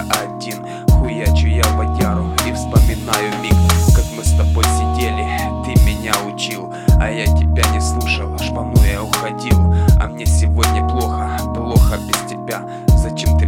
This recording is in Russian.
я один. Хуячу я водяру и вспоминаю миг, как мы с тобой сидели, ты меня учил, а я тебя не слушал, шпану я уходил. А мне сегодня плохо, плохо без тебя. Зачем ты